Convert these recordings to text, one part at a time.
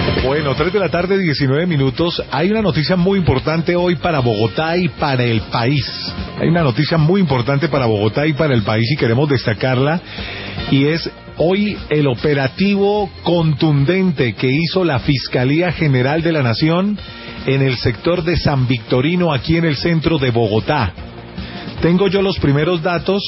Bueno, 3 de la tarde, 19 minutos. Hay una noticia muy importante hoy para Bogotá y para el país. Hay una noticia muy importante para Bogotá y para el país y queremos destacarla. Y es hoy el operativo contundente que hizo la Fiscalía General de la Nación en el sector de San Victorino, aquí en el centro de Bogotá. Tengo yo los primeros datos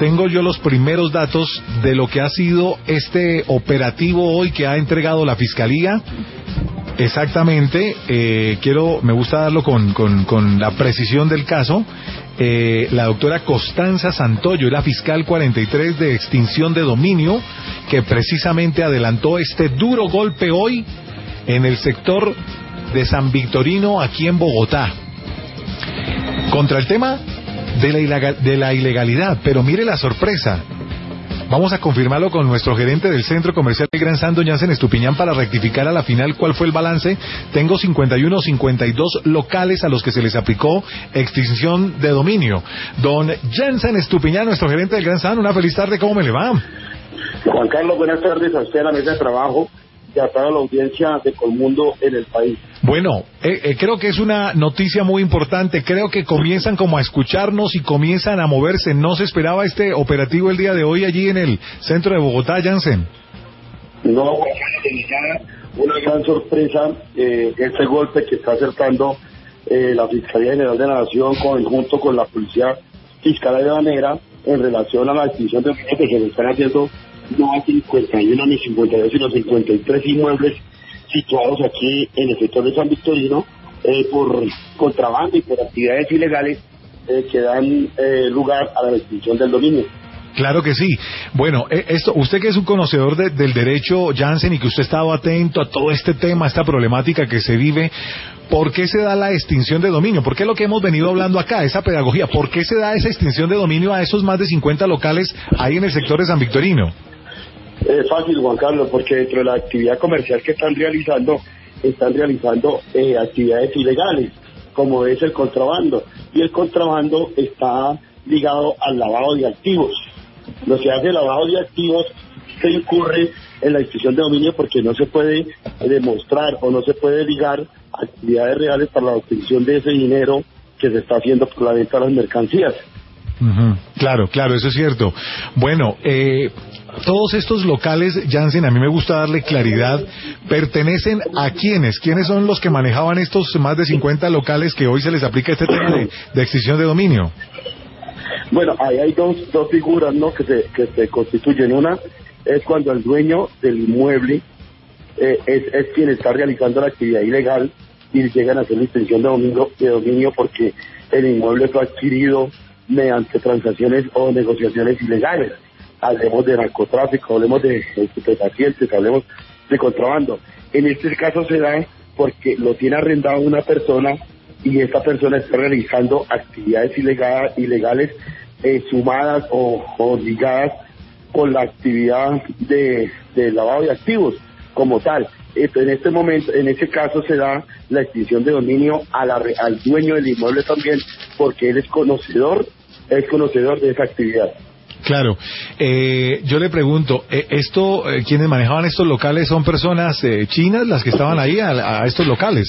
de lo que ha sido este operativo hoy que ha entregado la Fiscalía. Exactamente, me gusta darlo con la precisión del caso. La doctora Constanza Santoyo, la fiscal 43 de extinción de dominio, que precisamente adelantó este duro golpe hoy en el sector de San Victorino, aquí en Bogotá, contra el tema de la ilegalidad. Pero mire la sorpresa. Vamos a confirmarlo con nuestro gerente del Centro Comercial El Gran San, don Jansen Estupiñán, para rectificar a la final cuál fue el balance. Tengo 52 locales a los que se les aplicó extinción de dominio. Don Jansen Estupiñán, nuestro gerente del Gran San, una feliz tarde, ¿cómo me le va? Juan Carlos, buenas tardes a usted, a la mesa de trabajo y a toda la audiencia de Colmundo en el país. Bueno, creo que es una noticia muy importante. Creo que comienzan como a escucharnos y comienzan a moverse. ¿No se esperaba este operativo el día de hoy allí en el centro de Bogotá, Jansen? No, una gran sorpresa, este golpe que está acertando la Fiscalía General de la Nación junto con la Policía Fiscal Aduanera en relación a la extinción de dominio que se le están haciendo no a 51 ni 52, sino 53 inmuebles situados aquí en el sector de San Victorino por contrabando y por actividades ilegales que dan lugar a la extinción del dominio. Claro que sí. Bueno, usted que es un conocedor del derecho, Jansen, y que usted ha estado atento a todo este tema, a esta problemática que se vive, ¿por qué se da la extinción de dominio? ¿Por qué lo que hemos venido hablando acá, esa pedagogía? ¿Por qué se da esa extinción de dominio a esos más de 50 locales ahí en el sector de San Victorino? Fácil, Juan Carlos, porque dentro de la actividad comercial que están realizando actividades ilegales, como es el contrabando, y el contrabando está ligado al lavado de activos. No se hace lavado de activos, se incurre en la extinción de dominio porque no se puede demostrar o no se puede ligar actividades reales para la obtención de ese dinero que se está haciendo por la venta de las mercancías. Uh-huh. Claro, eso es cierto. Bueno, todos estos locales, Jansen, a mí me gusta darle claridad, ¿pertenecen a quiénes? ¿Quiénes son los que manejaban estos más de 50 locales que hoy se les aplica este tema de extinción de dominio? Bueno, ahí hay dos figuras, ¿no?, que se constituyen. Una es cuando el dueño del inmueble es quien está realizando la actividad ilegal y llegan a hacer la extinción de dominio porque el inmueble fue adquirido mediante transacciones o negociaciones ilegales. Hablemos de narcotráfico, hablemos de estupefacientes, hablemos de contrabando. En este caso se da porque lo tiene arrendado una persona y esta persona está realizando actividades ilegales sumadas o ligadas con la actividad de lavado de activos como tal. En este momento, en ese caso se da la extinción de dominio al dueño del inmueble también, porque él es conocedor de esa actividad. Claro. Yo le pregunto, ¿quienes manejaban estos locales son personas chinas las que estaban ahí a estos locales?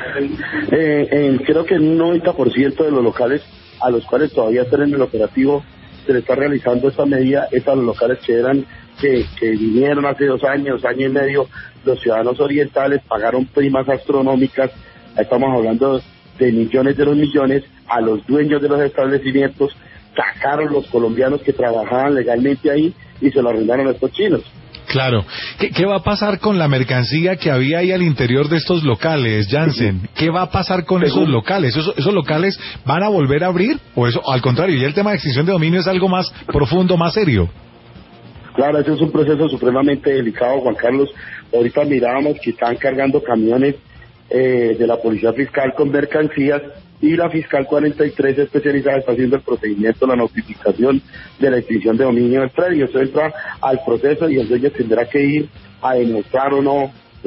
Creo que un 90% de los locales a los cuales todavía están en el operativo se le está realizando esta medida, los locales que vinieron hace 2 años, año y medio, los ciudadanos orientales pagaron primas astronómicas, estamos hablando de millones de los millones, a los dueños de los establecimientos, sacaron los colombianos que trabajaban legalmente ahí y se lo arrendaron a estos chinos. Claro. ¿Qué va a pasar con la mercancía que había ahí al interior de estos locales, Jansen? ¿Qué va a pasar con esos locales? ¿Esos locales van a volver a abrir? ¿O eso, al contrario, ya el tema de extinción de dominio es algo más profundo, más serio? Claro, ese es un proceso supremamente delicado, Juan Carlos. Ahorita mirábamos que están cargando camiones de la Policía Fiscal con mercancías y la Fiscal 43 especializada está haciendo el procedimiento, la notificación de la extinción de dominio del predio. Eso entra al proceso y el dueño tendrá que ir a demostrar o no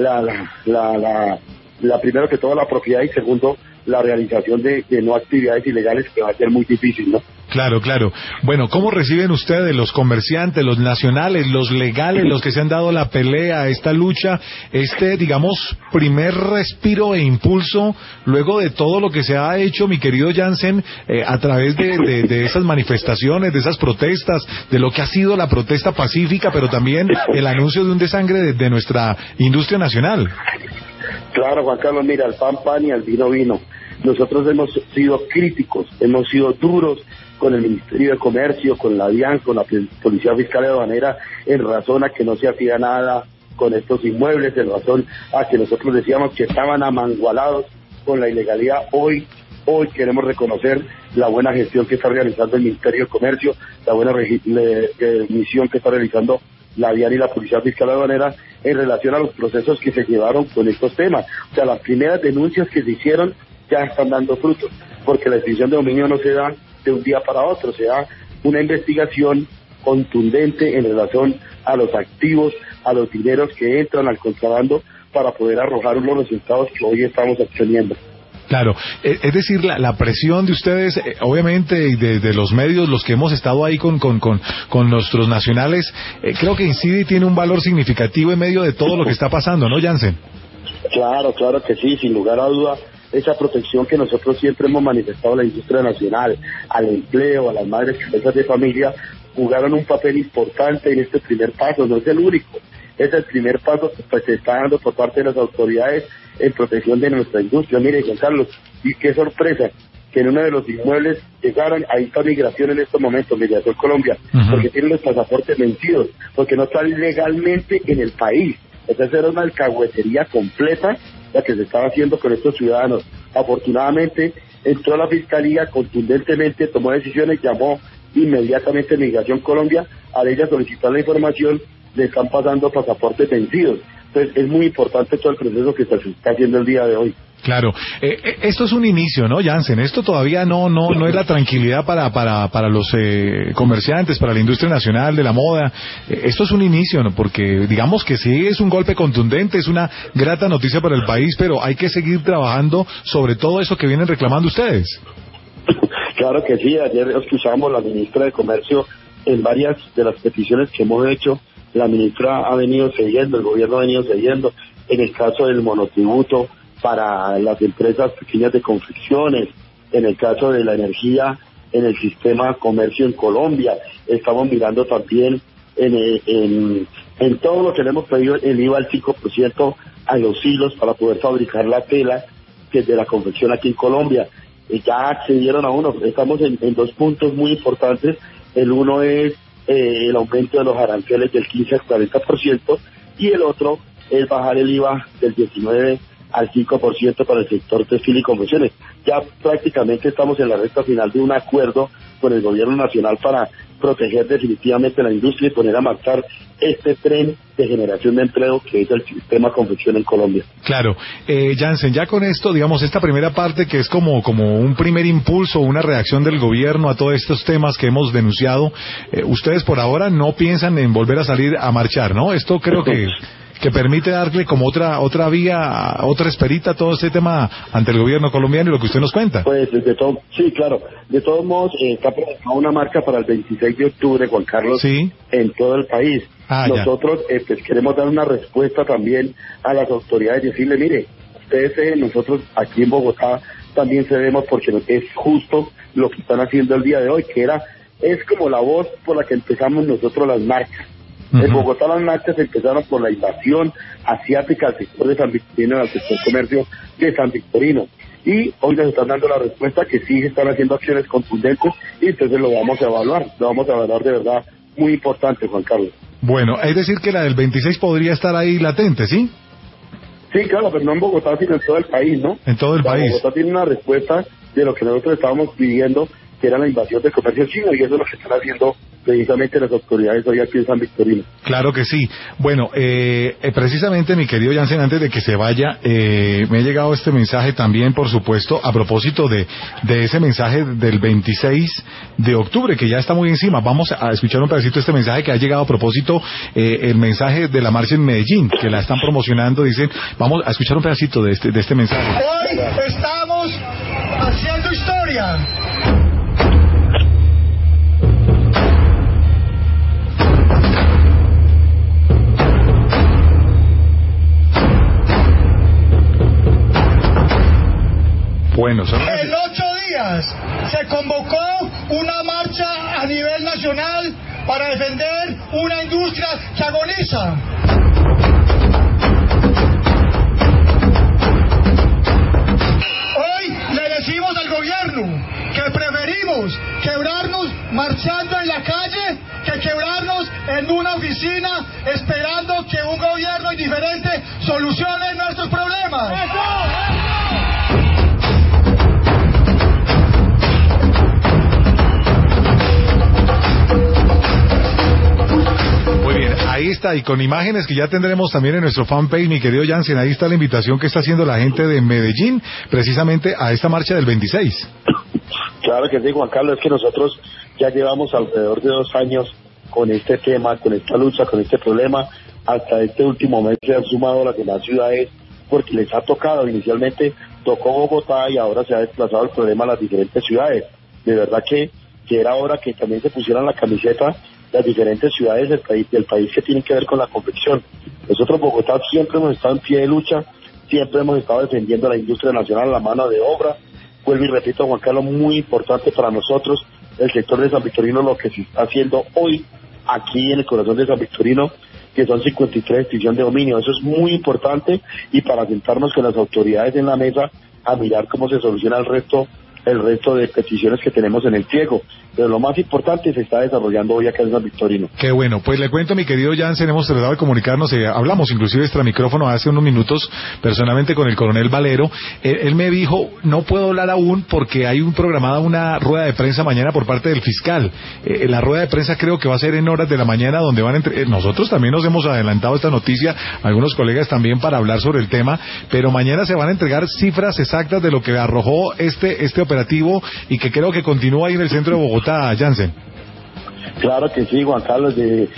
primero que todo la propiedad y segundo la realización de no actividades ilegales, que va a ser muy difícil, ¿no? Claro, claro. Bueno, ¿cómo reciben ustedes, los comerciantes, los nacionales, los legales, los que se han dado la pelea, esta lucha, digamos, primer respiro e impulso, luego de todo lo que se ha hecho, mi querido Jansen, a través de esas manifestaciones, de esas protestas, de lo que ha sido la protesta pacífica, pero también el anuncio de un desangre de nuestra industria nacional? Claro, Juan Carlos, mira, al pan pan y al vino vino. Nosotros hemos sido críticos, hemos sido duros con el Ministerio de Comercio, con la DIAN, con la Policía Fiscal y Aduanera, en razón a que no se hacía nada con estos inmuebles, en razón a que nosotros decíamos que estaban amangualados con la ilegalidad. Hoy queremos reconocer la buena gestión que está realizando el Ministerio de Comercio, la buena misión que está realizando la DIAN y la Policía Fiscal y Aduanera en relación a los procesos que se llevaron con estos temas. O sea, las primeras denuncias que se hicieron ya están dando frutos, porque la extinción de dominio no se da de un día para otro, se da una investigación contundente en relación a los activos, a los dineros que entran al contrabando, para poder arrojar los resultados que hoy estamos obteniendo. Claro, es decir, la presión de ustedes, obviamente, y de los medios, los que hemos estado ahí con nuestros nacionales, creo que incide y tiene un valor significativo en medio de todo lo que está pasando, ¿no, Jansen? Claro que sí, sin lugar a duda. Esa protección que nosotros siempre hemos manifestado a la industria nacional, al empleo, a las madres cabezas de familia, jugaron un papel importante en este primer paso. No es el único, es el primer paso que se está dando por parte de las autoridades en protección de nuestra industria. Mire, Juan Carlos, y qué sorpresa que en uno de los inmuebles llegaron, ahí está migración en estos momentos, Migración Colombia, porque tienen los pasaportes vencidos, porque no están legalmente en el país. Entonces era una alcahuetería completa la que se estaba haciendo con estos ciudadanos. Afortunadamente entró la Fiscalía, contundentemente tomó decisiones, llamó inmediatamente a Migración Colombia, a ella solicitar la información, le están pasando pasaportes vencidos. Entonces es muy importante todo el proceso que se está haciendo el día de hoy. Claro, esto es un inicio, ¿no, Jansen? Esto todavía no es la tranquilidad para los comerciantes, para la industria nacional de la moda. Esto es un inicio, ¿no? Porque digamos que sí es un golpe contundente, es una grata noticia para el país, pero hay que seguir trabajando sobre todo eso que vienen reclamando ustedes. Claro que sí, ayer escuchamos a la ministra de Comercio en varias de las peticiones que hemos hecho. La ministra ha venido cediendo, el gobierno ha venido cediendo, en el caso del monotributo para las empresas pequeñas de confecciones, en el caso de la energía, en el sistema comercio en Colombia. Estamos mirando también en todo lo que le hemos pedido el IVA al 5% a los hilos para poder fabricar la tela que es de la confección aquí en Colombia. Ya accedieron a uno, estamos en 2 puntos muy importantes. El uno es el aumento de los aranceles del 15 al 40%, y el otro es bajar el IVA del 19 al 5% para el sector textil y confecciones. Ya prácticamente estamos en la recta final de un acuerdo con el gobierno nacional para proteger definitivamente la industria y poner a marchar este tren de generación de empleo que es el sistema confección en Colombia. Claro. Jansen, ya con esto, digamos, esta primera parte que es como un primer impulso, una reacción del gobierno a todos estos temas que hemos denunciado, ustedes por ahora no piensan en volver a salir a marchar, ¿no? Esto creo que permite darle como otra vía, otra esperita a todo este tema ante el gobierno colombiano y lo que usted nos cuenta. Pues sí, claro. De todos modos, está programada una marcha para el 26 de octubre, Juan Carlos, ¿sí?, en todo el país. Nosotros pues queremos dar una respuesta también a las autoridades, decirle, mire, ustedes, nosotros aquí en Bogotá también cedemos porque es justo lo que están haciendo el día de hoy, es como la voz por la que empezamos nosotros las marchas. En Bogotá las marchas empezaron por la invasión asiática al sector de San Victorino, al sector comercio de San Victorino. Y hoy nos están dando la respuesta que sí están haciendo acciones contundentes, y entonces lo vamos a evaluar de verdad muy importante, Juan Carlos. Bueno, es decir que la del 26 podría estar ahí latente, ¿sí? Sí, claro, pero no en Bogotá, sino en todo el país, ¿no? En todo el país. Bogotá tiene una respuesta de lo que nosotros estábamos pidiendo, que era la invasión del comercio chino, y eso es lo que están haciendo precisamente las autoridades hoy aquí en San Victorino. Claro que sí. Bueno, precisamente, mi querido Jansen, antes de que se vaya, me ha llegado este mensaje también, por supuesto, a propósito de ese mensaje del 26 de octubre, que ya está muy encima. Vamos a escuchar un pedacito de este mensaje que ha llegado a propósito, el mensaje de la marcha en Medellín, que la están promocionando. Dicen, vamos a escuchar un pedacito de este mensaje. Hoy estamos haciendo historia. Bueno, en 8 días se convocó una marcha a nivel nacional para defender una industria que agoniza. Hoy le decimos al gobierno que preferimos quebrarnos marchando en la calle que quebrarnos en una oficina esperando que un gobierno indiferente solucione nuestros problemas. Muy bien, ahí está, y con imágenes que ya tendremos también en nuestro fanpage, mi querido Jansen, ahí está la invitación que está haciendo la gente de Medellín, precisamente a esta marcha del 26. Claro que sí, Juan Carlos, es que nosotros ya llevamos alrededor de 2 años con este tema, con esta lucha, con este problema. Hasta este último mes se han sumado las demás ciudades porque les ha tocado. Inicialmente tocó Bogotá y ahora se ha desplazado el problema a las diferentes ciudades. De verdad que era hora que también se pusieran la camiseta las diferentes ciudades del país que tienen que ver con la confección. Nosotros, Bogotá, siempre hemos estado en pie de lucha, siempre hemos estado defendiendo la industria nacional, la mano de obra. Vuelvo y repito, Juan Carlos, muy importante para nosotros el sector de San Victorino, lo que se está haciendo hoy aquí en el corazón de San Victorino, que son 53 extinción de dominio. Eso es muy importante, y para sentarnos con las autoridades en la mesa a mirar cómo se soluciona el resto de peticiones que tenemos en el pliego. Pero lo más importante se está desarrollando hoy acá en San Victorino. Qué bueno, pues le cuento, mi querido Jansen, hemos tratado de comunicarnos, hablamos inclusive extra micrófono hace unos minutos personalmente con el coronel Valero. Él me dijo, no puedo hablar aún porque hay programada una rueda de prensa mañana por parte del fiscal. La rueda de prensa creo que va a ser en horas de la mañana, donde van nosotros también nos hemos adelantado esta noticia, algunos colegas también, para hablar sobre el tema, pero mañana se van a entregar cifras exactas de lo que arrojó este operativo, y que creo que continúa ahí en el centro de Bogotá, Jansen. Claro que sí, Juan Carlos.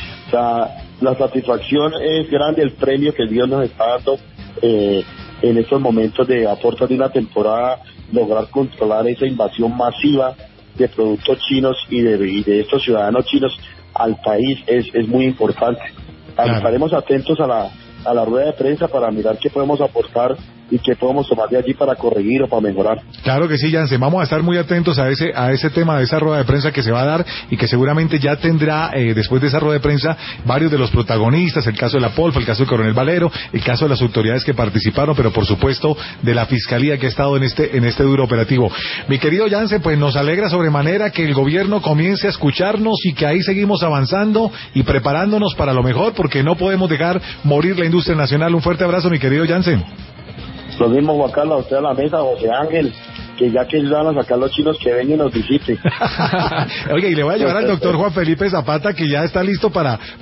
La satisfacción es grande, el premio que Dios nos está dando en estos momentos de aporte de una temporada, lograr controlar esa invasión masiva de productos chinos y de estos ciudadanos chinos al país es muy importante. Claro. Estaremos atentos a la rueda de prensa para mirar qué podemos aportar y qué podemos tomar de allí para corregir o para mejorar. Claro que sí, Jansen, vamos a estar muy atentos a ese tema de esa rueda de prensa que se va a dar, y que seguramente ya tendrá después de esa rueda de prensa varios de los protagonistas, el caso de la Polfa, el caso del coronel Valero, el caso de las autoridades que participaron, pero por supuesto de la fiscalía que ha estado en este duro operativo. Mi querido Jansen, pues nos alegra sobremanera que el gobierno comience a escucharnos, y que ahí seguimos avanzando y preparándonos para lo mejor, porque no podemos dejar morir la industria nacional. Un fuerte abrazo, mi querido Jansen. Lo mismo, Juan Carlos, a usted a la mesa, José Ángel, que ya que van a sacar los chinos, que vengan y nos visiten. Oye, y le voy a llevar al doctor Juan Felipe Zapata, que ya está listo para